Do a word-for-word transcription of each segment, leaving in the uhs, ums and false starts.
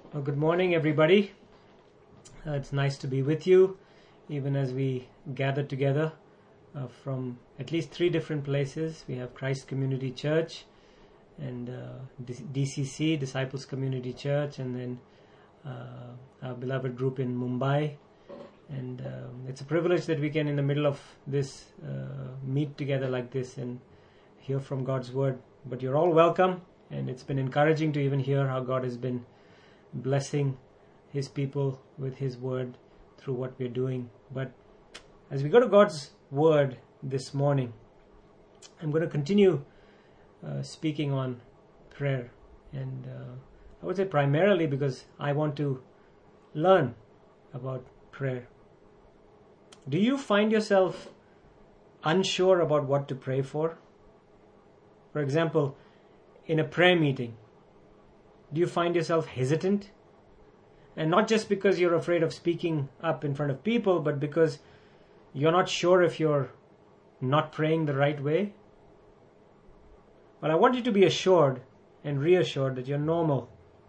Well, good morning, everybody. Uh, it's nice to be with you, even as we gather together uh, from at least three different places. We have Christ Community Church and uh, D C C, Disciples Community Church, and then uh, our beloved group in Mumbai. And um, it's a privilege that we can, in the middle of this, uh, meet together like this and hear from God's Word. But you're all welcome, and it's been encouraging to even hear how God has been blessing His people with His Word through what we're doing. But as we go to God's Word this morning, I'm going to continue uh, speaking on prayer. And uh, I would say primarily because I want to learn about prayer. Do you find yourself unsure about what to pray for? For example, in a prayer meeting, do you find yourself hesitant? And not just because you're afraid of speaking up in front of people, but because you're not sure if you're not praying the right way? Well, I want you to be assured and reassured that you're normal.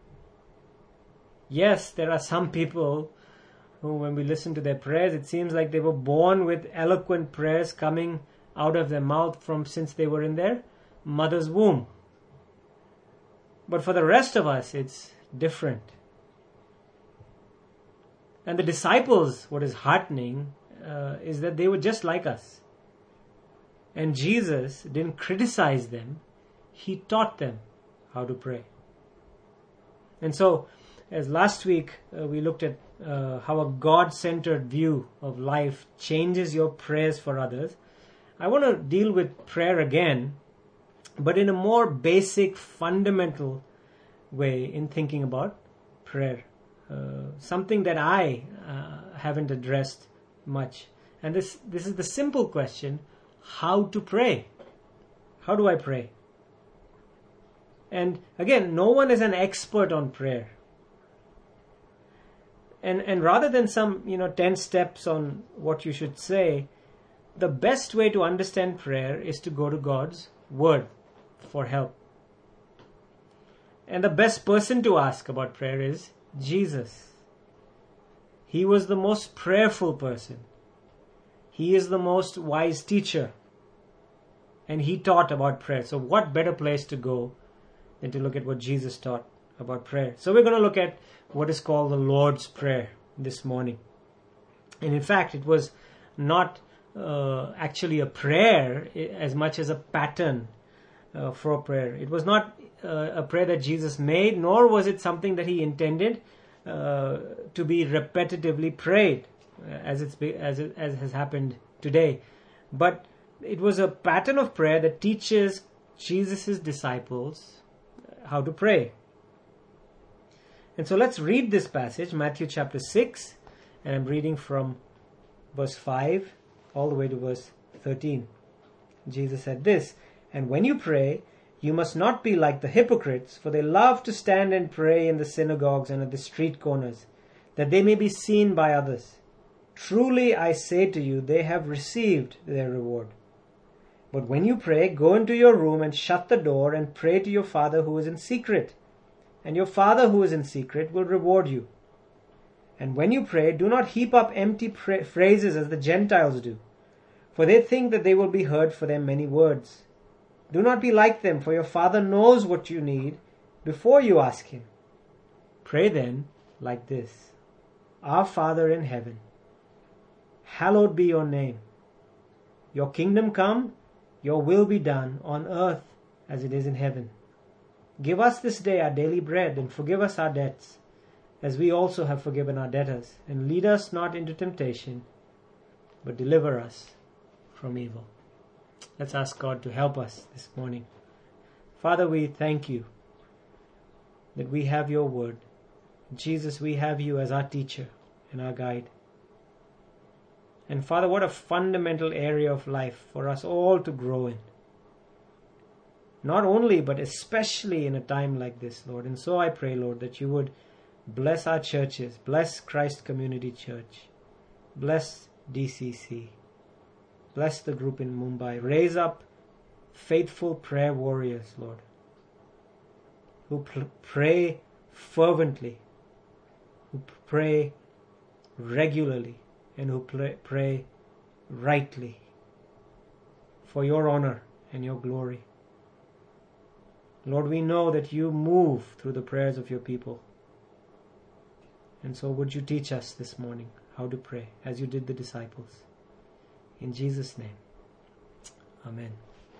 Yes, there are some people who, when we listen to their prayers, it seems like they were born with eloquent prayers coming out of their mouth from since they were in their mother's womb. But for the rest of us, it's different. And the disciples, what is heartening, uh, is that they were just like us. And Jesus didn't criticize them. He taught them how to pray. And so, as last week uh, we looked at uh, how a God-centered view of life changes your prayers for others, I want to deal with prayer again, but in a more basic, fundamental way in thinking about prayer. Uh, something that I uh, haven't addressed much. And this, this is the simple question, how to pray? How do I pray? And again, no one is an expert on prayer. And, and rather than some, you know, ten steps on what you should say, the best way to understand prayer is to go to God's Word for help. And the best person to ask about prayer is Jesus. He was the most prayerful person. He is the most wise teacher. And He taught about prayer. So what better place to go than to look at what Jesus taught about prayer? So we're going to look at what is called the Lord's Prayer this morning. And in fact, it was not uh, actually a prayer as much as a pattern uh, for prayer. It was not uh, a prayer that Jesus made, nor was it something that He intended uh, to be repetitively prayed, uh, as it's be, as it, as has happened today. But it was a pattern of prayer that teaches Jesus' disciples how to pray. And so let's read this passage, Matthew chapter six, and I'm reading from verse five all the way to verse thirteen. Jesus said this, "And when you pray, you must not be like the hypocrites, for they love to stand and pray in the synagogues and at the street corners, that they may be seen by others. Truly I say to you, they have received their reward. But when you pray, go into your room and shut the door and pray to your Father who is in secret. And your Father who is in secret will reward you. And when you pray, do not heap up empty pra- phrases as the Gentiles do, for they think that they will be heard for their many words. Do not be like them, for your Father knows what you need before you ask Him. Pray then like this: Our Father in heaven, hallowed be your name. Your kingdom come, your will be done on earth as it is in heaven. Give us this day our daily bread, and forgive us our debts, as we also have forgiven our debtors. And lead us not into temptation, but deliver us from evil." Let's ask God to help us this morning. Father, we thank You that we have Your Word. Jesus, we have You as our teacher and our guide. And Father, what a fundamental area of life for us all to grow in. Not only, but especially in a time like this, Lord. And so I pray, Lord, that You would bless our churches. Bless Christ Community Church. Bless D C C. Bless the group in Mumbai. Raise up faithful prayer warriors, Lord, who pr- pray fervently who pray regularly and who pray, pray rightly for your honor and your glory. Lord, we know that you move through the prayers of your people. And so would you teach us this morning how to pray as you did the disciples. In Jesus' name, amen.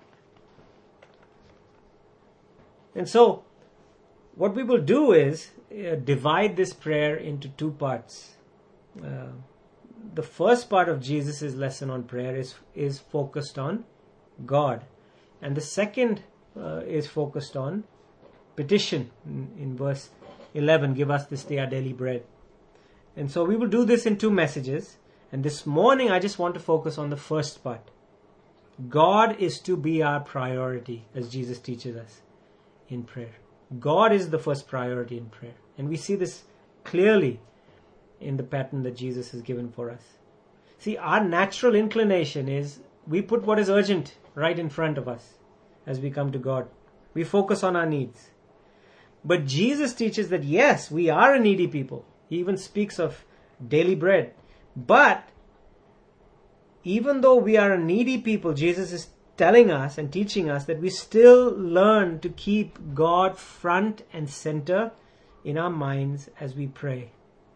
And so, what we will do is uh, divide this prayer into two parts. Uh, the first part of Jesus' lesson on prayer is, is focused on God. And the second uh, is focused on petition. In, in verse eleven, give us this day our daily bread. And so we will do this in two messages. And this morning I just want to focus on the first part. God is to be our priority, as Jesus teaches us in prayer. God is the first priority in prayer. And we see this clearly in the pattern that Jesus has given for us. See, our natural inclination is we put what is urgent right in front of us as we come to God. We focus on our needs. But Jesus teaches that yes, we are a needy people. He even speaks of daily bread. But even though we are a needy people, Jesus is telling us and teaching us that we still learn to keep God front and center in our minds as we pray.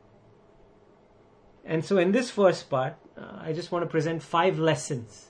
And so in this first part, uh, I just want to present five lessons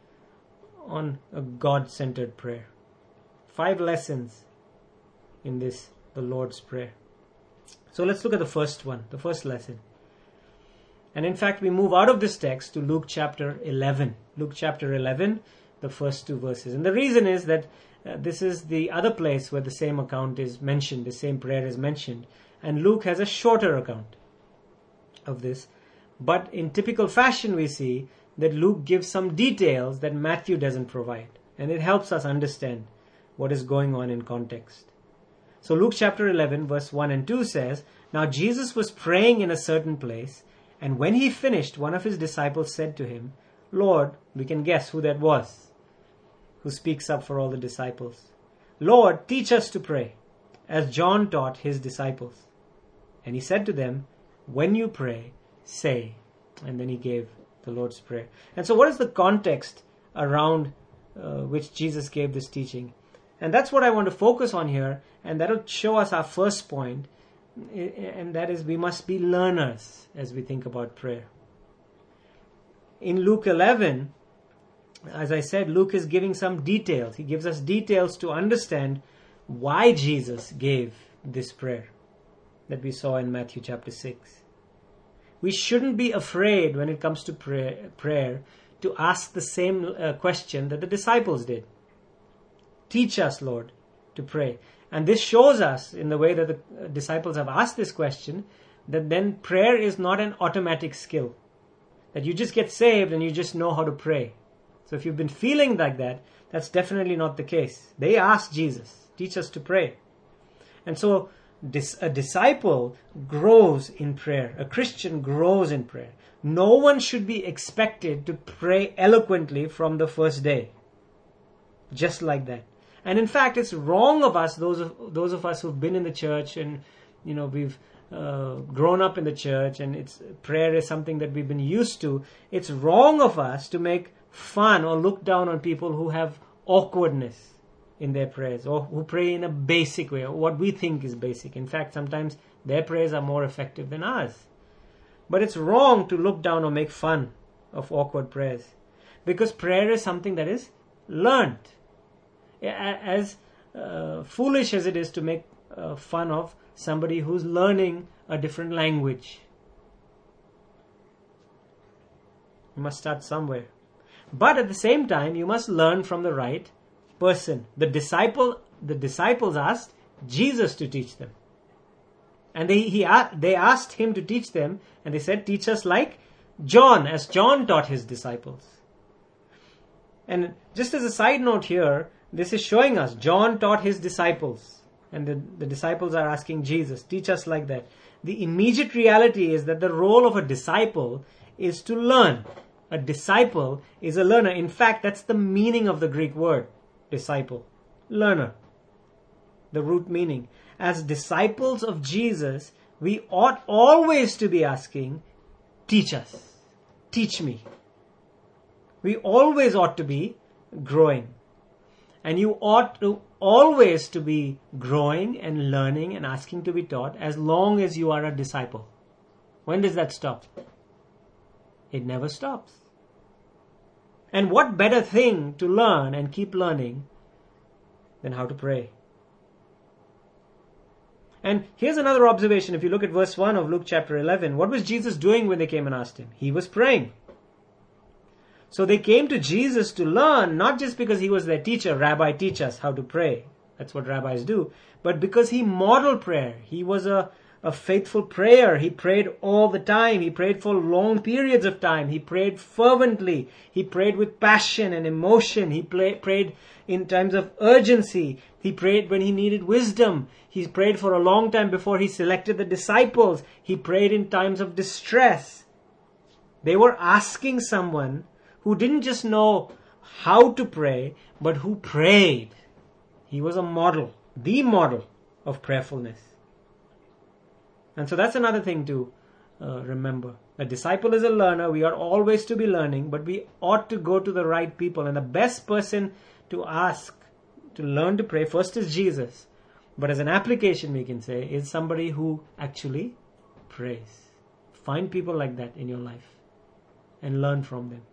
on a God-centered prayer. Five lessons in this, the Lord's Prayer. So let's look at the first one, the first lesson. And in fact, we move out of this text to Luke chapter eleven. Luke chapter eleven, the first two verses. And the reason is that uh, this is the other place where the same account is mentioned, the same prayer is mentioned. And Luke has a shorter account of this. But in typical fashion, we see that Luke gives some details that Matthew doesn't provide. And it helps us understand what is going on in context. So Luke chapter eleven, verse one and two says, "Now Jesus was praying in a certain place, and when he finished, one of his disciples said to him, 'Lord,'" we can guess who that was, who speaks up for all the disciples, "'Lord, teach us to pray, as John taught his disciples.' And he said to them, 'When you pray, say,'" and then he gave the Lord's Prayer. And so what is the context around uh, which Jesus gave this teaching? And that's what I want to focus on here, and that'll show us our first point, and that is we must be learners as we think about prayer. In Luke eleven, as I said, Luke is giving some details. He gives us details to understand why Jesus gave this prayer that we saw in Matthew chapter six. We shouldn't be afraid when it comes to prayer, prayer to ask the same uh, question that the disciples did. Teach us, Lord, to pray. And this shows us, in the way that the disciples have asked this question, that then prayer is not an automatic skill. That you just get saved and you just know how to pray. So if you've been feeling like that, that's definitely not the case. They asked Jesus, teach us to pray. And so a disciple grows in prayer. A Christian grows in prayer. No one should be expected to pray eloquently from the first day. Just like that. And in fact, it's wrong of us, those of those of us who've been in the church and, you know, we've uh, grown up in the church and it's prayer is something that we've been used to. It's wrong of us to make fun or look down on people who have awkwardness in their prayers or who pray in a basic way, or what we think is basic. In fact, sometimes their prayers are more effective than ours. But it's wrong to look down or make fun of awkward prayers, because prayer is something that is learned. As uh, foolish as it is to make uh, fun of somebody who's learning a different language. You must start somewhere. But at the same time, you must learn from the right person. The disciple, the disciples asked Jesus to teach them. And they, he, they asked him to teach them, and they said, teach us like John, as John taught his disciples. And just as a side note here, this is showing us John taught his disciples, and the, the disciples are asking Jesus, teach us like that. The immediate reality is that the role of a disciple is to learn. A disciple is a learner. In fact, that's the meaning of the Greek word, disciple, learner. The root meaning. As disciples of Jesus, we ought always to be asking, teach us, teach me. We always ought to be growing. And you ought to always to be growing and learning and asking to be taught as long as you are a disciple. When does that stop? It never stops. And what better thing to learn and keep learning than how to pray? And here's another observation. If you look at verse one of Luke chapter eleven, what was Jesus doing when they came and asked him? He was praying. So they came to Jesus to learn, not just because he was their teacher, Rabbi, teach us how to pray. That's what rabbis do. But because he modeled prayer. He was a, a faithful prayer. He prayed all the time. He prayed for long periods of time. He prayed fervently. He prayed with passion and emotion. He play, prayed in times of urgency. He prayed when he needed wisdom. He prayed for a long time before he selected the disciples. He prayed in times of distress. They were asking someone who didn't just know how to pray, but who prayed. He was a model, the model of prayerfulness. And so that's another thing to uh, remember. A disciple is a learner. We are always to be learning, but we ought to go to the right people. And the best person to ask to learn to pray first is Jesus. But as an application, we can say, is somebody who actually prays. Find people like that in your life and learn from them.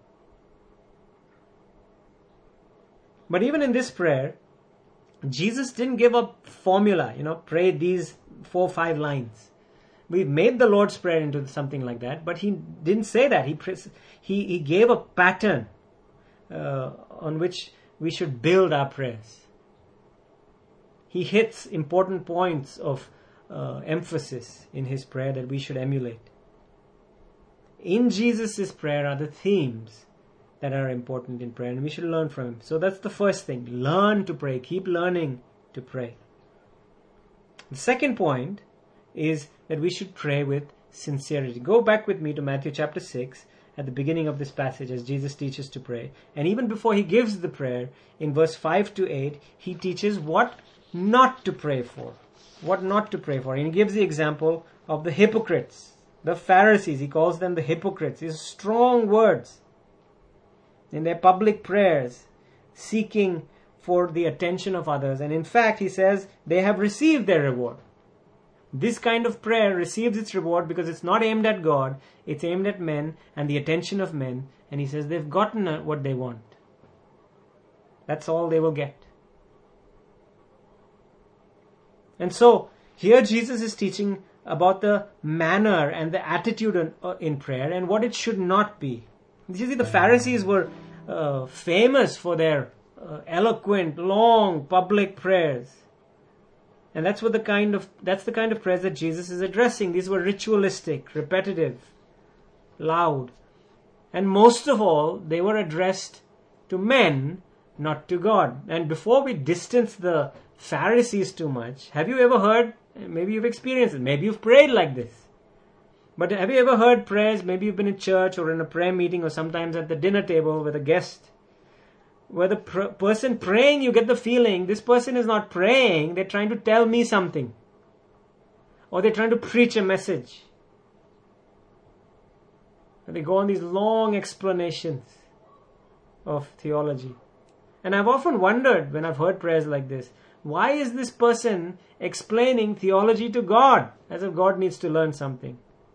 But even in this prayer, Jesus didn't give a formula, you know, pray these four, five lines. We've made the Lord's Prayer into something like that, but he didn't say that. He he, he gave a pattern uh, on which we should build our prayers. He hits important points of uh, emphasis in his prayer that we should emulate. In Jesus' prayer are the themes that are important in prayer, and we should learn from him. So that's the first thing. Learn to pray. Keep learning to pray. The second point is that we should pray with sincerity. Go back with me to Matthew chapter six at the beginning of this passage as Jesus teaches to pray. And even before he gives the prayer, in verse five to eight, he teaches what not to pray for. What not to pray for. And he gives the example of the hypocrites, the Pharisees. He calls them the hypocrites. These strong words. In their public prayers, seeking for the attention of others. And in fact, he says, they have received their reward. This kind of prayer receives its reward because it's not aimed at God, it's aimed at men and the attention of men. And he says they've gotten what they want. That's all they will get. And so, here Jesus is teaching about the manner and the attitude in, uh, in prayer and what it should not be. You see, the Pharisees were uh, famous for their uh, eloquent, long, public prayers. And that's what the kind of that's the kind of prayers that Jesus is addressing. These were ritualistic, repetitive, loud. And most of all, they were addressed to men, not to God. And before we distance the Pharisees too much, have you ever heard, maybe you've experienced it, maybe you've prayed like this. But have you ever heard prayers, maybe you've been in church or in a prayer meeting or sometimes at the dinner table with a guest, where the pr- person praying, you get the feeling, this person is not praying, they're trying to tell me something. Or they're trying to preach a message. And they go on these long explanations of theology. And I've often wondered when I've heard prayers like this, why is this person explaining theology to God, as if God needs to learn something?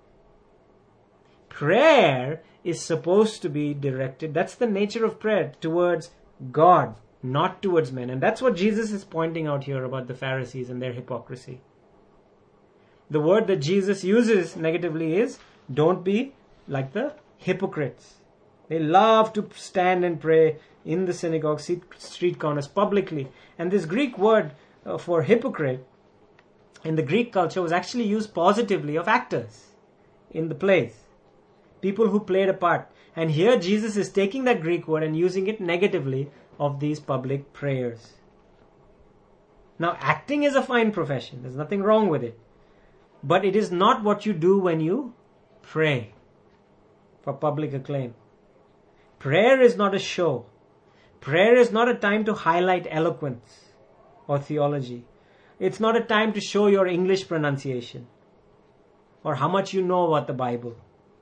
Prayer is supposed to be directed, that's the nature of prayer, towards God, not towards men. And that's what Jesus is pointing out here about the Pharisees and their hypocrisy. The word that Jesus uses negatively is, don't be like the hypocrites. They love to stand and pray in the synagogue, street corners, publicly. And this Greek word uh, for hypocrite in the Greek culture was actually used positively of actors in the plays. People who played a part. And here Jesus is taking that Greek word and using it negatively of these public prayers. Now, acting is a fine profession. There's nothing wrong with it. But it is not what you do when you pray for public acclaim. Prayer is not a show. Prayer is not a time to highlight eloquence or theology. It's not a time to show your English pronunciation. or how much you know about the Bible.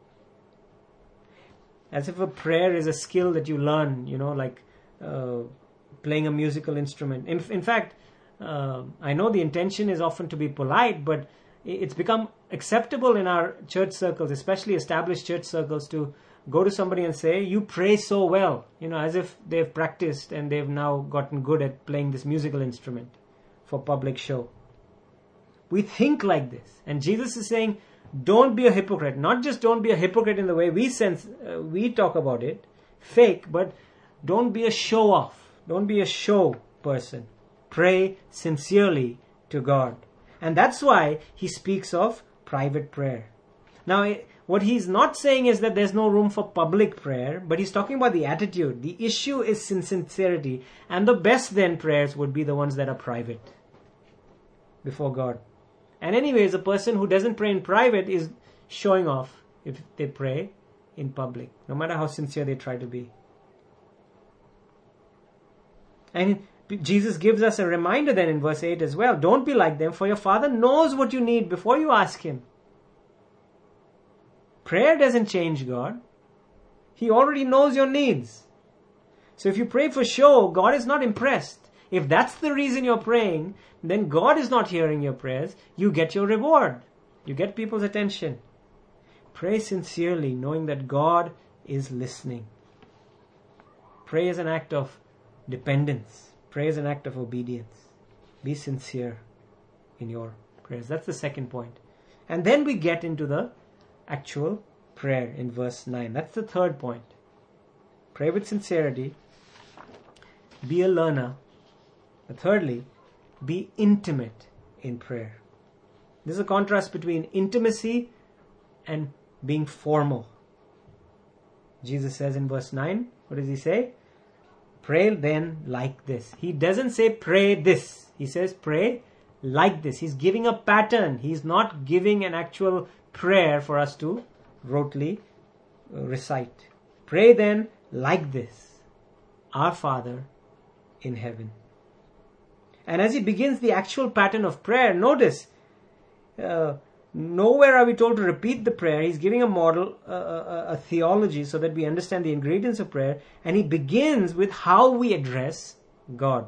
As if a prayer is a skill that you learn, you know, like uh, playing a musical instrument. In, in fact, uh, I know the intention is often to be polite, but it's become acceptable in our church circles, especially established church circles, to go to somebody and say, you pray so well, you know, as if they've practiced and they've now gotten good at playing this musical instrument for public show. We think like this. And Jesus is saying, don't be a hypocrite. Not just don't be a hypocrite in the way we sense, uh, we talk about it, fake, but don't be a show off. Don't be a show person. Pray sincerely to God. And that's why he speaks of private prayer. Now, what he's not saying is that there's no room for public prayer, but he's talking about the attitude. The issue is sincerity. And the best then prayers would be the ones that are private before God. And anyways, a person who doesn't pray in private is showing off if they pray in public, no matter how sincere they try to be. And Jesus gives us a reminder then in verse eight as well. Don't be like them, for your Father knows what you need before you ask Him. Prayer doesn't change God. He already knows your needs. So if you pray for show, God is not impressed. If that's the reason you're praying, then God is not hearing your prayers. You get your reward. You get people's attention. Pray sincerely, knowing that God is listening. Pray as an act of dependence. Pray as an act of obedience. Be sincere in your prayers. That's the second point. And then we get into the actual prayer in verse nine. That's the third point. Pray with sincerity. Be a learner. And thirdly, be intimate in prayer. There's a contrast between intimacy and being formal. Jesus says in verse nine, what does he say? Pray then like this. He doesn't say pray this. He says pray like this. He's giving a pattern. He's not giving an actual prayer for us to rotely recite. Pray then like this. Our Father in heaven. And as he begins the actual pattern of prayer, notice, uh, nowhere are we told to repeat the prayer. He's giving a model, uh, a, a theology, so that we understand the ingredients of prayer. And he begins with how we address God.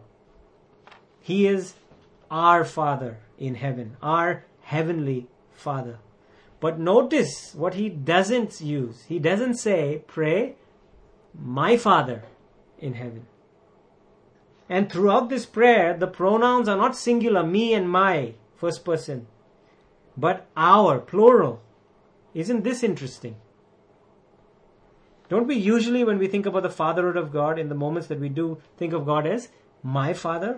He is our Father in heaven, our heavenly Father. But notice what he doesn't use. He doesn't say, pray, my Father in heaven. And throughout this prayer, the pronouns are not singular, me and my, first person, but our, plural. Isn't this interesting? Don't we usually, when we think about the fatherhood of God, in the moments that we do, think of God as my Father?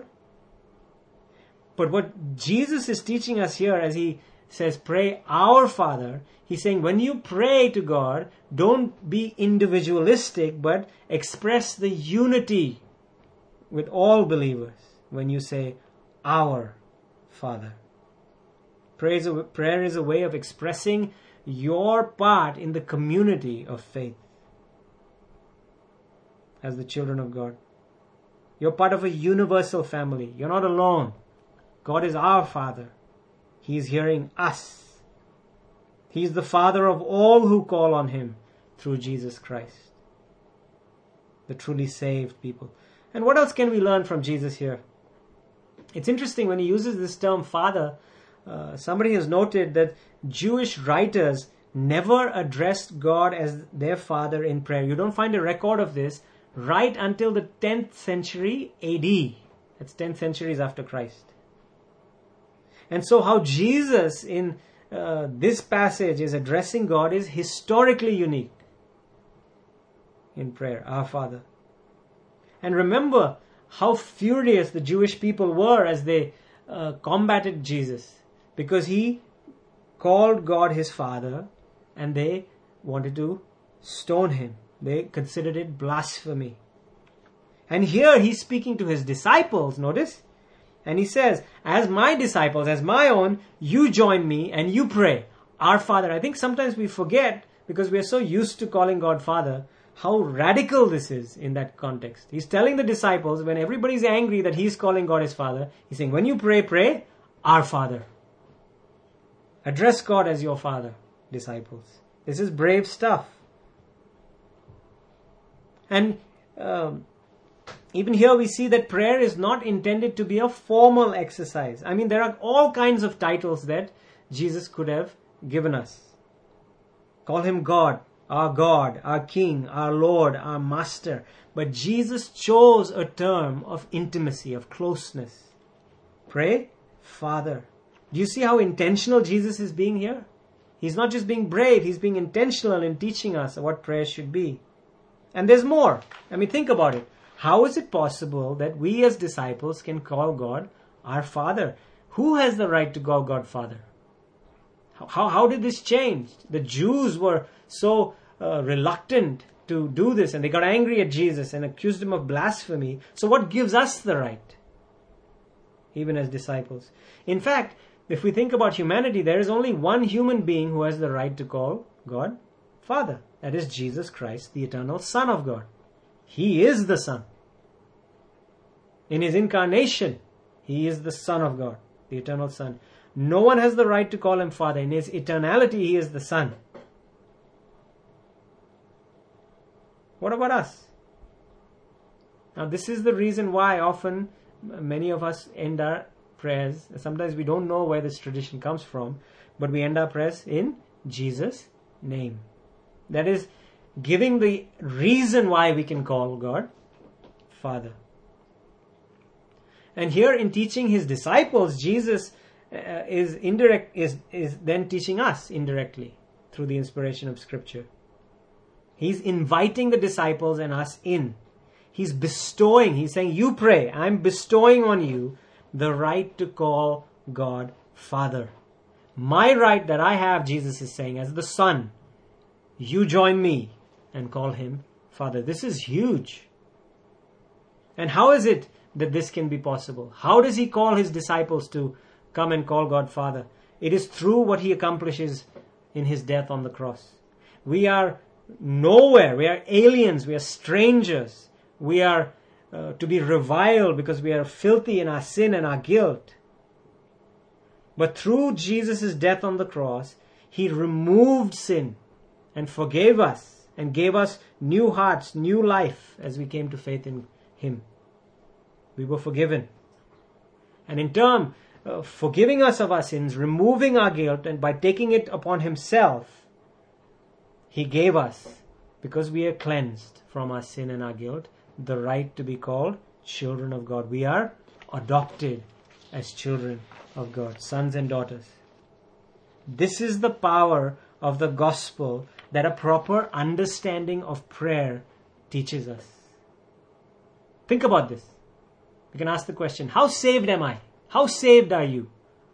But what Jesus is teaching us here as he says, pray our Father, he's saying when you pray to God, don't be individualistic, but express the unity with all believers when you say, our Father. Prayer is, a, prayer is a way of expressing your part in the community of faith as the children of God. You're part of a universal family. You're not alone. God is our Father. He is hearing us. He is the Father of all who call on Him through Jesus Christ. The truly saved people. And what else can we learn from Jesus here? It's interesting when he uses this term Father. Uh, somebody has noted that Jewish writers never addressed God as their Father in prayer. You don't find a record of this right until the tenth century A D. That's ten centuries after Christ. And so how Jesus in uh, this passage is addressing God is historically unique in prayer. Our Father. And remember how furious the Jewish people were as they uh, combated Jesus. Because he called God his Father and they wanted to stone him. They considered it blasphemy. And here he's speaking to his disciples, notice. And he says, as my disciples, as my own, you join me and you pray. Our Father. I think sometimes we forget, because we are so used to calling God Father, how radical this is in that context. He's telling the disciples, when everybody's angry that he's calling God his Father, he's saying, when you pray, pray, our Father. Address God as your Father, disciples. This is brave stuff. And um, even here we see that prayer is not intended to be a formal exercise. I mean, there are all kinds of titles that Jesus could have given us. Call him God, our God, our King, our Lord, our Master. But Jesus chose a term of intimacy, of closeness. Pray, Father. Do you see how intentional Jesus is being here? He's not just being brave, he's being intentional in teaching us what prayer should be. And there's more. I mean, think about it. How is it possible that we as disciples can call God our Father? Who has the right to call God Father? How, how, how did this change? The Jews were so uh, reluctant to do this, and they got angry at Jesus and accused him of blasphemy. So what gives us the right? Even as disciples. In fact, if we think about humanity, there is only one human being who has the right to call God Father. That is Jesus Christ, the eternal Son of God. He is the Son. In his incarnation, he is the Son of God, the eternal Son. No one has the right to call him Father. In his eternality, he is the Son. What about us? Now, this is the reason why often many of us end our prayers. Sometimes we don't know where this tradition comes from, but we end our prayers in Jesus' name. That is giving the reason why we can call God Father. And here in teaching his disciples, Jesus uh, is indirect is is then teaching us indirectly through the inspiration of Scripture. He's inviting the disciples and us in. He's bestowing, he's saying, you pray, I'm bestowing on you the right to call God Father. My right that I have, Jesus is saying, as the Son, you join me and call him Father. This is huge. And how is it that this can be possible? How does he call his disciples to come and call God Father? It is through what he accomplishes in his death on the cross. We are nowhere. We are aliens. We are strangers. We are uh, to be reviled because we are filthy in our sin and our guilt. But through Jesus' death on the cross, he removed sin and forgave us and gave us new hearts, new life as we came to faith in him. We were forgiven. And in turn, uh, forgiving us of our sins, removing our guilt, and by taking it upon himself, he gave us, because we are cleansed from our sin and our guilt, the right to be called children of God. We are adopted as children of God, sons and daughters. This is the power of the gospel that a proper understanding of prayer teaches us. Think about this. You can ask the question, how saved am I? How saved are you?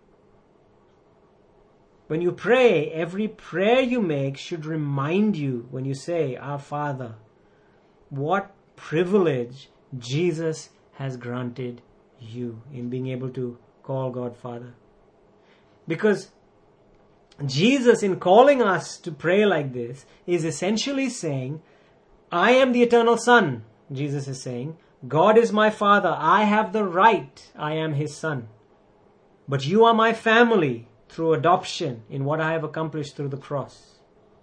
When you pray, every prayer you make should remind you, when you say, Our Father, what privilege Jesus has granted you in being able to call God Father. Because Jesus, in calling us to pray like this, is essentially saying, I am the eternal Son, Jesus is saying. God is my Father. I have the right. I am his Son. But you are my family through adoption in what I have accomplished through the cross.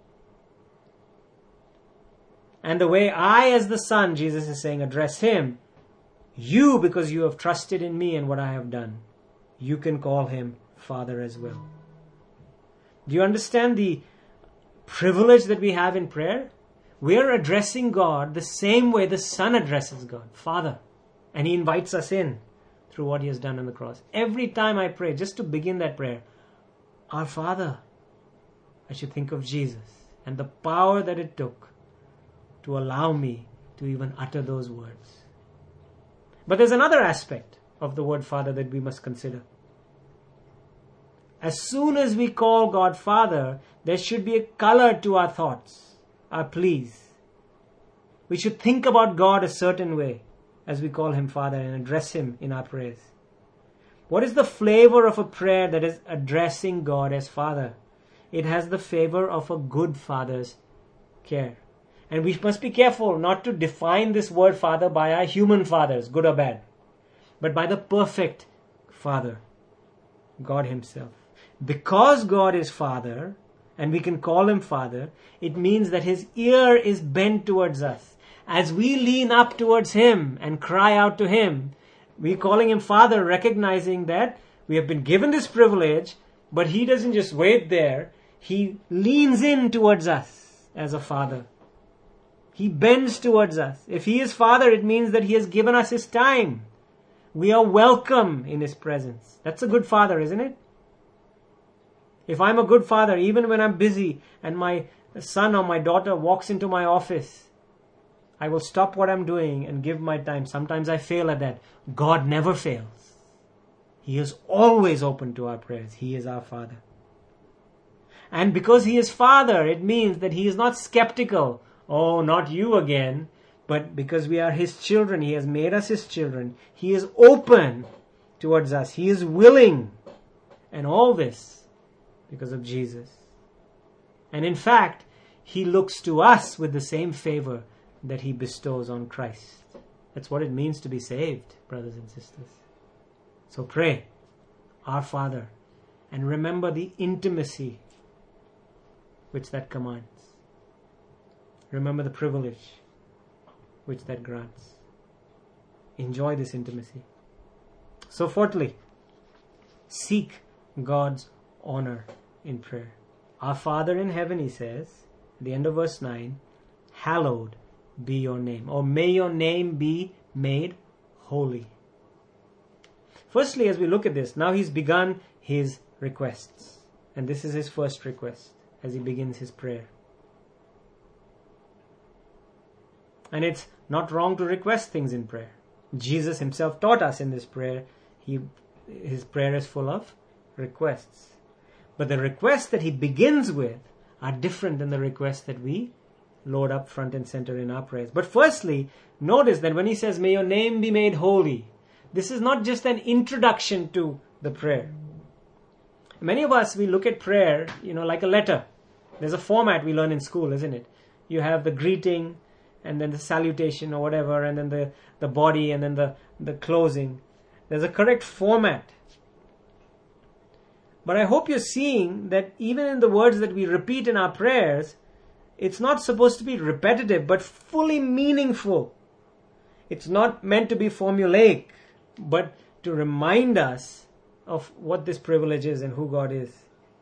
And the way I, as the Son, Jesus is saying, address him, you, because you have trusted in me and what I have done, you can call him Father as well. Do you understand the privilege that we have in prayer? We are addressing God the same way the Son addresses God, Father. And he invites us in through what he has done on the cross. Every time I pray, just to begin that prayer, Our Father, I should think of Jesus and the power that it took to allow me to even utter those words. But there's another aspect of the word Father that we must consider. As soon as we call God Father, there should be a color to our thoughts, our pleas. We should think about God a certain way as we call him Father and address him in our prayers. What is the flavor of a prayer that is addressing God as Father? It has the favor of a good father's care. And we must be careful not to define this word Father by our human fathers, good or bad, but by the perfect Father, God himself. Because God is Father, and we can call Him Father, it means that His ear is bent towards us. As we lean up towards Him and cry out to Him, we're calling Him Father, recognizing that we have been given this privilege, but He doesn't just wait there. He leans in towards us as a Father. He bends towards us. If He is Father, it means that He has given us His time. We are welcome in His presence. That's a good Father, isn't it? If I'm a good father, even when I'm busy and my son or my daughter walks into my office, I will stop what I'm doing and give my time. Sometimes I fail at that. God never fails. He is always open to our prayers. He is our Father. And because He is Father, it means that He is not skeptical. Oh, not you again. But because we are His children, He has made us His children. He is open towards us. He is willing. And all this because of Jesus. And in fact, He looks to us with the same favor that He bestows on Christ. That's what it means to be saved, brothers and sisters. So pray, Our Father, and remember the intimacy which that commands. Remember the privilege which that grants. Enjoy this intimacy. So fourthly, seek God's honor in prayer. Our Father in heaven, He says, at the end of verse nine, hallowed be your name, or may your name be made holy. Firstly, as we look at this, now He's begun His requests. And this is His first request as He begins His prayer. And it's not wrong to request things in prayer. Jesus Himself taught us in this prayer. He, His prayer is full of requests. But the requests that He begins with are different than the requests that we load up front and center in our prayers. But firstly, notice that when He says, may your name be made holy, this is not just an introduction to the prayer. Many of us, we look at prayer, you know, like a letter. There's a format we learn in school, isn't it? You have the greeting, and then the salutation or whatever, and then the, the body, and then the, the closing. There's a correct format. But I hope you're seeing that even in the words that we repeat in our prayers, it's not supposed to be repetitive, but fully meaningful. It's not meant to be formulaic, but to remind us of what this privilege is and who God is.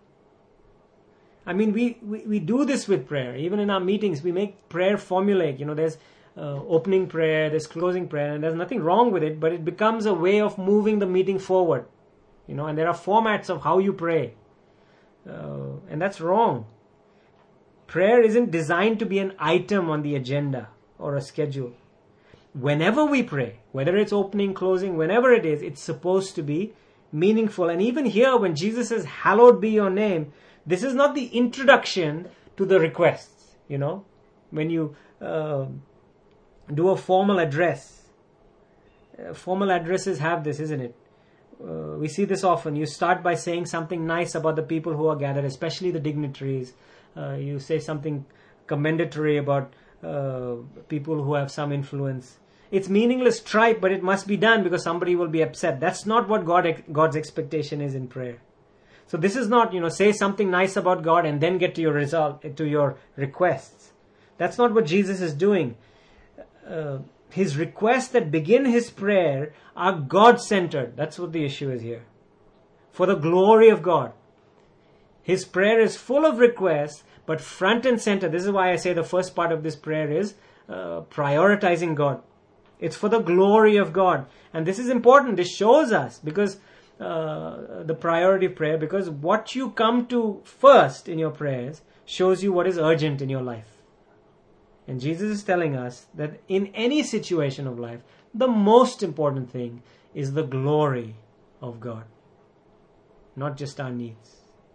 I mean, we, we, we do this with prayer. Even in our meetings, we make prayer formulaic. You know, there's uh, opening prayer, there's closing prayer, and there's nothing wrong with it, but it becomes a way of moving the meeting forward. You know, and there are formats of how you pray. Uh, and that's wrong. Prayer isn't designed to be an item on the agenda or a schedule. Whenever we pray, whether it's opening, closing, whenever it is, it's supposed to be meaningful. And even here, when Jesus says, hallowed be your name, this is not the introduction to the requests. You know, when you uh, do a formal address, uh, formal addresses have this, isn't it? Uh, we see this often. You start by saying something nice about the people who are gathered, especially the dignitaries. Uh, you say something commendatory about uh, people who have some influence. It's meaningless tripe, but it must be done because somebody will be upset. That's not what God God's expectation is in prayer. So this is not, you know, say something nice about God and then get to your result, to your requests. That's not what Jesus is doing. Uh, his requests that begin His prayer are God-centered. That's what the issue is here. For the glory of God. His prayer is full of requests, but front and center. This is why I say the first part of this prayer is uh, prioritizing God. It's for the glory of God. And this is important. This shows us because uh, the priority of prayer, because what you come to first in your prayers shows you what is urgent in your life. And Jesus is telling us that in any situation of life, the most important thing is the glory of God, not just our needs.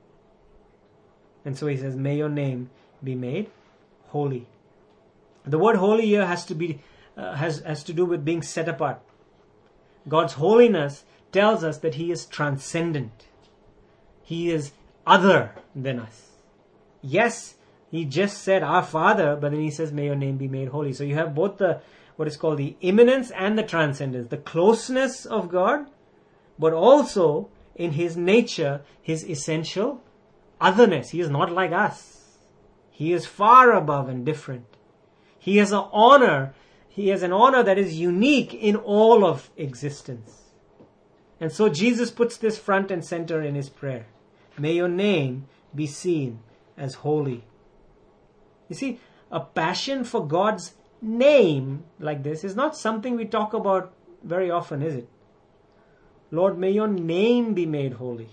And so He says, may your name be made holy. The word holy here has to be uh, has, has to do with being set apart. God's holiness tells us that He is transcendent. He is other than us. Yes, He just said our Father, but then He says, may your name be made holy. So you have both the, what is called the immanence and the transcendence, the closeness of God, but also in his nature, his essential otherness. He is not like us. He is far above and different. He has an honor. He has an honor that is unique in all of existence. And so Jesus puts this front and center in his prayer. May your name be seen as holy. You see, a passion for God's name like this is not something we talk about very often, is it? Lord, may your name be made holy.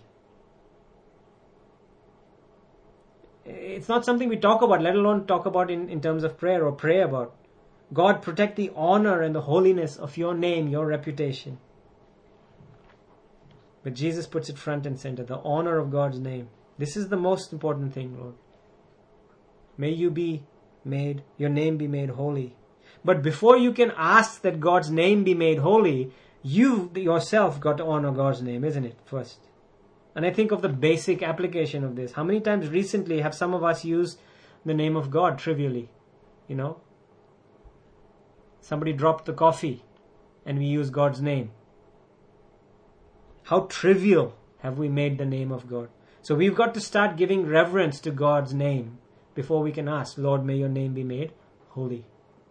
It's not something we talk about, let alone talk about in, in terms of prayer or pray about. God, protect the honor and the holiness of your name, your reputation. But Jesus puts it front and center, the honor of God's name. This is the most important thing, Lord. May you be made, your name be made holy. But before you can ask that God's name be made holy, you yourself got to honor God's name, isn't it, first? And I think of the basic application of this. How many times recently have some of us used the name of God trivially? You know? Somebody dropped the coffee and we use God's name. How trivial have we made the name of God? So we've got to start giving reverence to God's name before we can ask, Lord, may your name be made holy.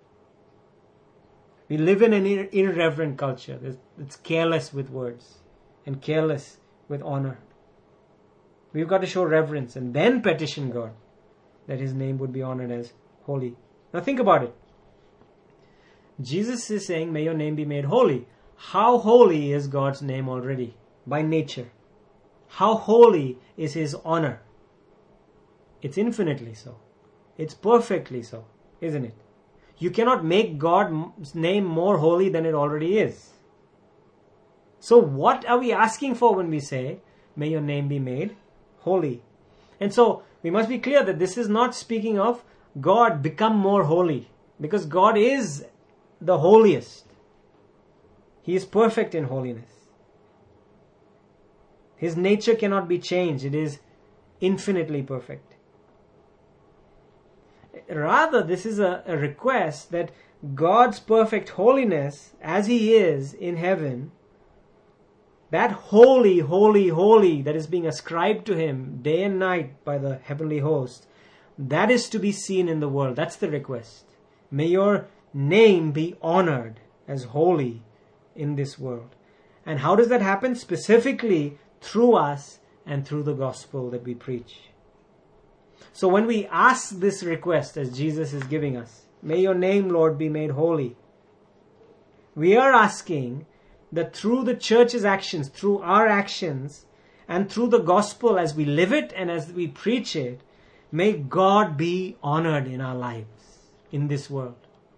We live in an ir- irreverent culture. It's careless with words and careless with honor. We've got to show reverence and then petition God that his name would be honored as holy. Now think about it. Jesus is saying, may your name be made holy. How holy is God's name already by nature? How holy is his honor? It's infinitely so. It's perfectly so, isn't it? You cannot make God's name more holy than it already is. So what are we asking for when we say, may your name be made holy? And so we must be clear that this is not speaking of God become more holy, because God is the holiest. He is perfect in holiness. His nature cannot be changed. It is infinitely perfect. Rather, this is a, a request that God's perfect holiness, as he is in heaven, that holy, holy, holy that is being ascribed to him day and night by the heavenly host, that is to be seen in the world. That's the request. May your name be honored as holy in this world. And how does that happen? Specifically through us and through the gospel that we preach. So when we ask this request as Jesus is giving us, may your name, Lord, be made holy, we are asking that through the church's actions, through our actions, and through the gospel as we live it and as we preach it, may God be honored in our lives, in this world.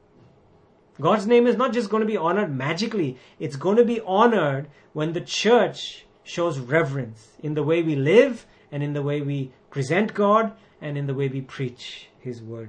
God's name is not just going to be honored magically. It's going to be honored when the church shows reverence in the way we live and in the way we present God and in the way we preach his word.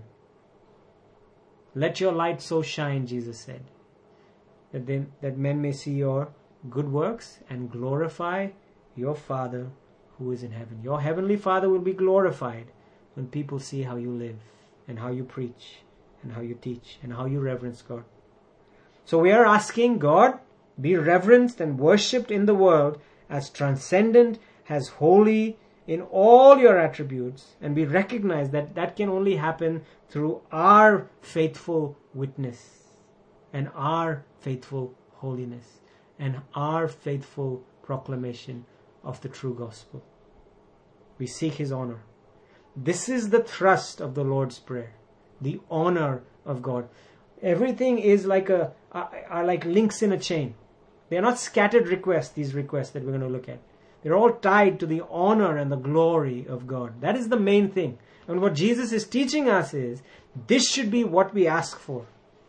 Let your light so shine, Jesus said, that, they, that men may see your good works and glorify your Father who is in heaven. Your heavenly Father will be glorified when people see how you live and how you preach and how you teach and how you reverence God. So we are asking God, be reverenced and worshipped in the world as transcendent, as holy in all your attributes, and we recognize that that can only happen through our faithful witness and our faithful holiness and our faithful proclamation of the true gospel. We seek his honor. This is the thrust of the Lord's Prayer, the honor of God. Everything is like a are, are like links in a chain. They are not scattered requests, these requests that we're going to look at. They're all tied to the honor and the glory of God. That is the main thing. And what Jesus is teaching us is, this should be what we ask for.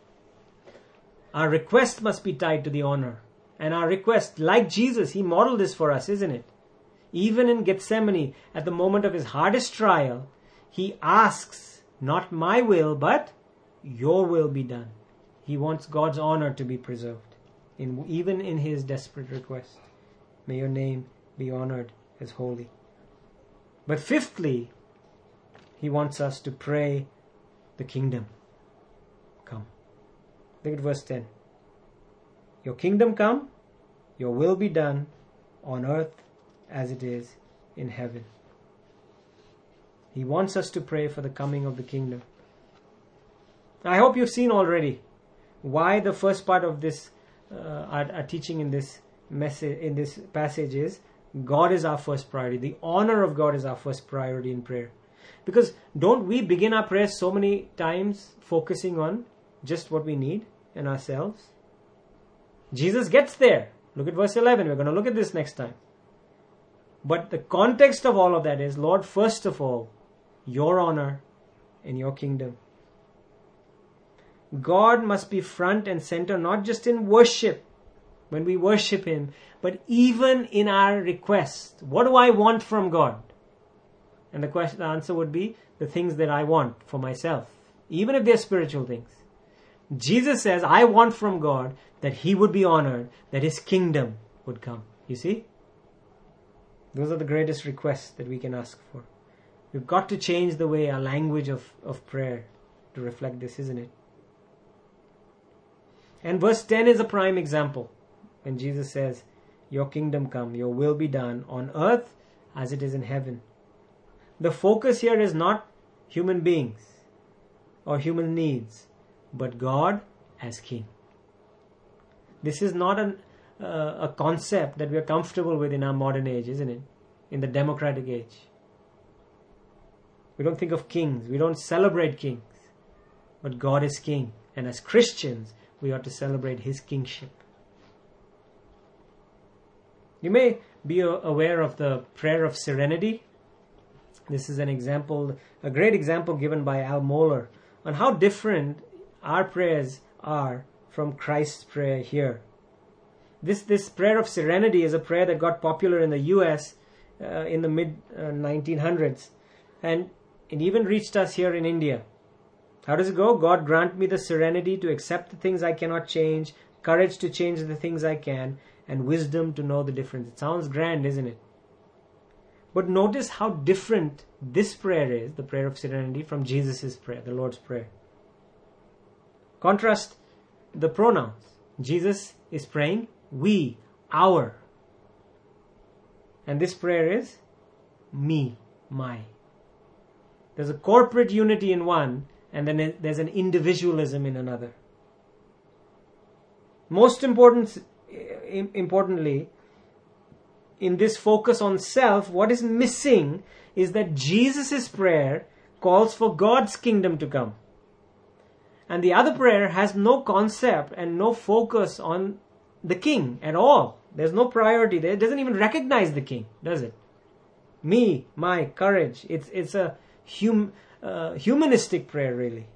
Our request must be tied to the honor. And our request, like Jesus, he modeled this for us, isn't it? Even in Gethsemane, at the moment of his hardest trial, he asks, not my will, but your will be done. He wants God's honor to be preserved, in, even in his desperate request. May your name be honored as holy. But fifthly, he wants us to pray the kingdom come. Look at verse ten. Your kingdom come, your will be done on earth as it is in heaven. He wants us to pray for the coming of the kingdom. I hope you've seen already why the first part of this, uh, our, our teaching in this message, in this passage is God is our first priority. The honor of God is our first priority in prayer. Because don't we begin our prayers so many times focusing on just what we need and ourselves? Jesus gets there. Look at verse eleven. We're going to look at this next time. But the context of all of that is, Lord, first of all, your honor and your kingdom. God must be front and center, not just in worship, when we worship Him, but even in our request. What do I want from God? And the question, the answer would be the things that I want for myself, even if they're spiritual things. Jesus says, I want from God that He would be honored, that His kingdom would come. You see? Those are the greatest requests that we can ask for. We've got to change the way our language of, of prayer to reflect this, isn't it? And verse ten is a prime example. When Jesus says, your kingdom come, your will be done on earth as it is in heaven. The focus here is not human beings or human needs, but God as King. This is not an, uh, a concept that we are comfortable with in our modern age, isn't it? In the democratic age. We don't think of kings. We don't celebrate kings. But God is King. And as Christians, we ought to celebrate His kingship. You may be aware of the prayer of serenity. This is an example, a great example given by Al Mohler on how different our prayers are from Christ's prayer here. This this prayer of serenity is a prayer that got popular in the U S uh, in the mid uh, nineteen hundreds, and it even reached us here in India. How does it go? God grant me the serenity to accept the things I cannot change, courage to change the things I can, and wisdom to know the difference. It sounds grand, isn't it? But notice how different this prayer is, the prayer of serenity, from Jesus' prayer, the Lord's Prayer. Contrast the pronouns. Jesus is praying, we, our. And this prayer is me, my. There's a corporate unity in one, and then there's an individualism in another. Most important, importantly, in this focus on self, what is missing is that Jesus' prayer calls for God's kingdom to come. And the other prayer has no concept and no focus on the king at all. There's no priority there. It doesn't even recognize the king, does it? Me, my, courage. It's it's a hum, uh, humanistic prayer, really.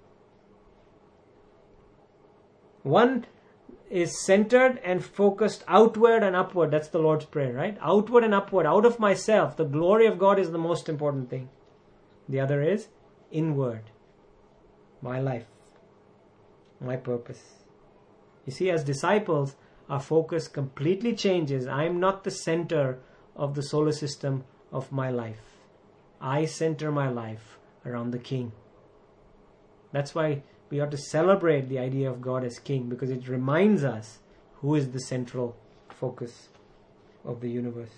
One is centered and focused outward and upward. That's the Lord's Prayer, right? Outward and upward, out of myself. The glory of God is the most important thing. The other is inward. My life. My purpose. You see, as disciples, our focus completely changes. I am not the center of the solar system of my life. I center my life around the King. That's why we ought to celebrate the idea of God as King, because it reminds us who is the central focus of the universe.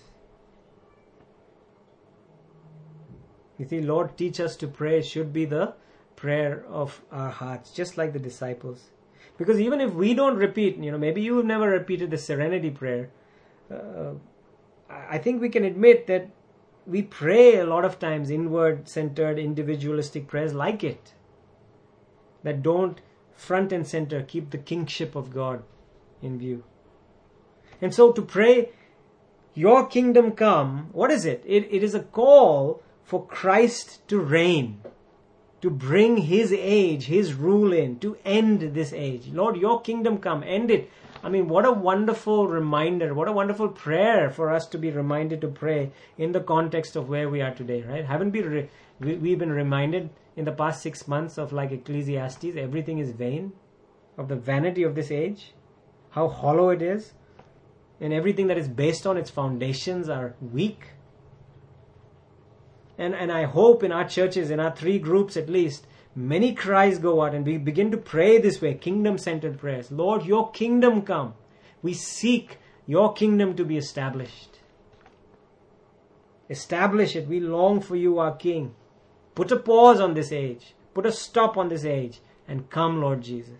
You see, Lord, teach us to pray should be the prayer of our hearts, just like the disciples. Because even if we don't repeat, you know, maybe you've never repeated the serenity prayer, uh, I think we can admit that we pray a lot of times inward-centered, individualistic prayers like it, that don't front and center keep the kingship of God in view. And so to pray, your kingdom come, what is it? It, it is a call for Christ to reign, to bring His age, His rule in, to end this age. Lord, your kingdom come, end it. I mean, what a wonderful reminder, what a wonderful prayer for us to be reminded to pray in the context of where we are today, right? Haven't we, re- we we've been reminded in the past six months of like Ecclesiastes, everything is vain, of the vanity of this age, how hollow it is, and everything that is based on its foundations are weak. And and I hope in our churches, in our three groups at least, many cries go out and we begin to pray this way, kingdom-centered prayers. Lord, your kingdom come. We seek your kingdom to be established. Establish it. We long for you, our King. Put a pause on this age. Put a stop on this age. And come, Lord Jesus.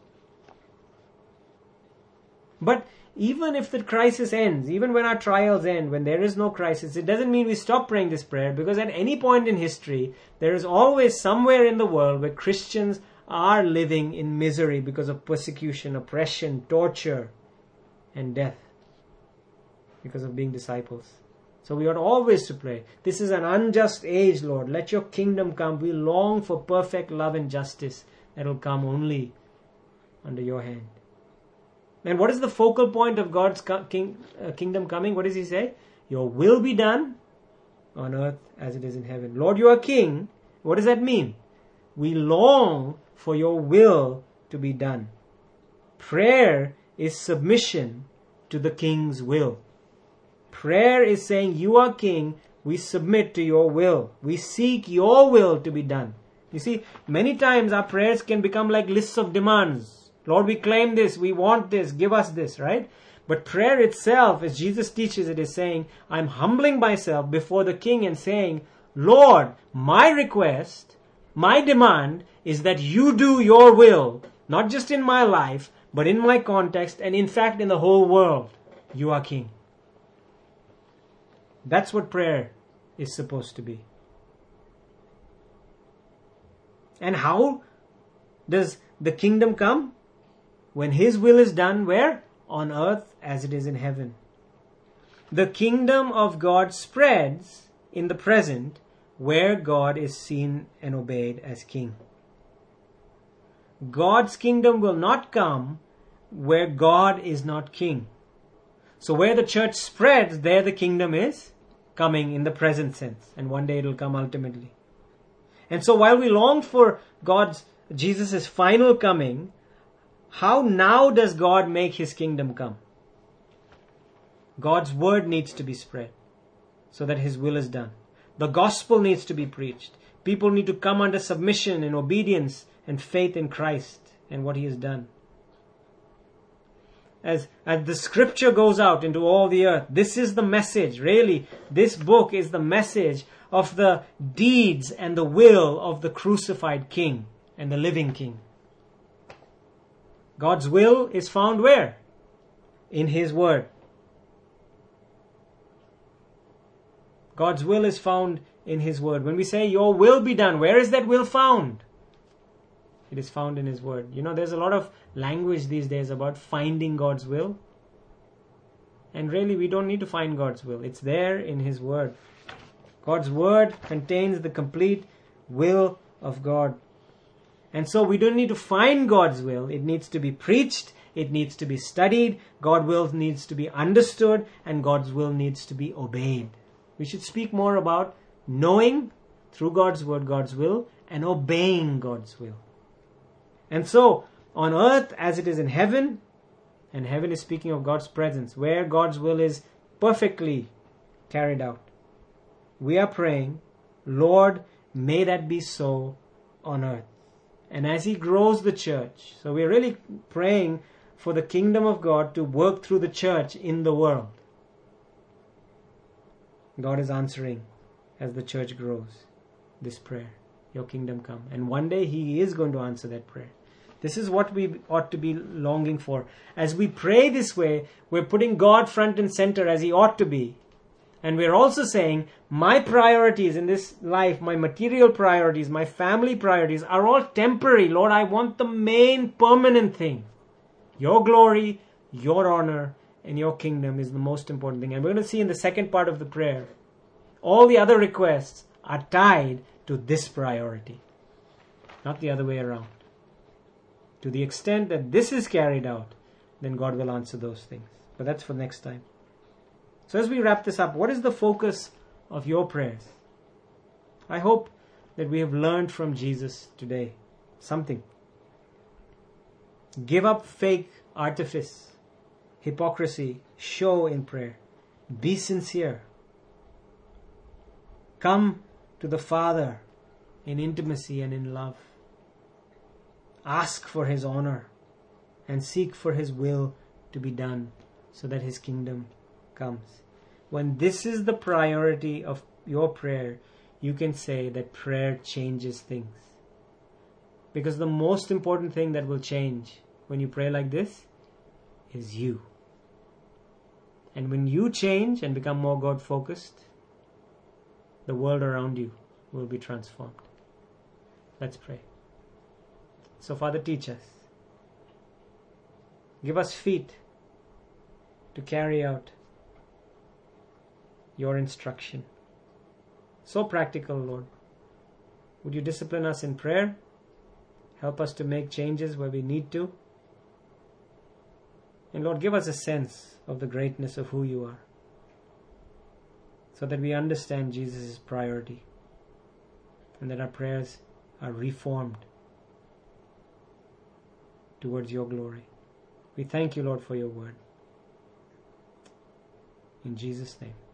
But even if the crisis ends, even when our trials end, when there is no crisis, it doesn't mean we stop praying this prayer, because at any point in history, there is always somewhere in the world where Christians are living in misery because of persecution, oppression, torture, and death because of being disciples. So we ought always to pray, this is an unjust age, Lord. Let your kingdom come. We long for perfect love and justice that will come only under your hand. And what is the focal point of God's king, uh, kingdom coming? What does he say? Your will be done on earth as it is in heaven. Lord, you are king. What does that mean? We long for your will to be done. Prayer is submission to the king's will. Prayer is saying, you are king, we submit to your will. We seek your will to be done. You see, many times our prayers can become like lists of demands. Lord, we claim this, we want this, give us this, right? But prayer itself, as Jesus teaches it, is saying, I'm humbling myself before the king and saying, Lord, my request, my demand is that you do your will, not just in my life, but in my context, and in fact in the whole world. You are king. That's what prayer is supposed to be. And how does the kingdom come? When his will is done, where? On earth as it is in heaven. The kingdom of God spreads in the present where God is seen and obeyed as king. God's kingdom will not come where God is not king. So where the church spreads, there the kingdom is coming in the present sense. And one day it will come ultimately. And so while we long for God's, Jesus' final coming, how now does God make his kingdom come? God's word needs to be spread so that his will is done. The gospel needs to be preached. People need to come under submission and obedience and faith in Christ and what he has done. As, as the scripture goes out into all the earth, this is the message. Really, this book is the message of the deeds and the will of the crucified King and the living King. God's will is found where? In his word. God's will is found in his word. When we say your will be done, where is that will found? It is found in his word. You know, there's a lot of language these days about finding God's will. And really, we don't need to find God's will. It's there in his word. God's word contains the complete will of God. And so we don't need to find God's will. It needs to be preached. It needs to be studied. God's will needs to be understood. And God's will needs to be obeyed. We should speak more about knowing through God's word, God's will, and obeying God's will. And so, on earth as it is in heaven, and heaven is speaking of God's presence, where God's will is perfectly carried out, we are praying, Lord, may that be so on earth. And as he grows the church, so we're really praying for the kingdom of God to work through the church in the world. God is answering as the church grows this prayer, your kingdom come. And one day he is going to answer that prayer. This is what we ought to be longing for. As we pray this way, we're putting God front and center as he ought to be. And we're also saying, my priorities in this life, my material priorities, my family priorities are all temporary. Lord, I want the main permanent thing. Your glory, your honor, and your kingdom is the most important thing. And we're going to see in the second part of the prayer, all the other requests are tied to this priority, not the other way around. To the extent that this is carried out, then God will answer those things. But that's for next time. So as we wrap this up, what is the focus of your prayers? I hope that we have learned from Jesus today something. Give up fake artifice, hypocrisy, show in prayer. Be sincere. Come to the Father in intimacy and in love. Ask for his honor and seek for his will to be done so that his kingdom comes. when this is the priority of your prayer, you can say that prayer changes things. Because the most important thing that will change when you pray like this is you. And when you change and become more God-focused, the world around you will be transformed. Let's pray. So, Father, teach us. Give us feet to carry out your instruction. So practical, Lord. Would you discipline us in prayer? Help us to make changes where we need to. And Lord, give us a sense of the greatness of who you are, so that we understand Jesus' priority and that our prayers are reformed towards your glory. We thank you, Lord, for your word. In Jesus' name.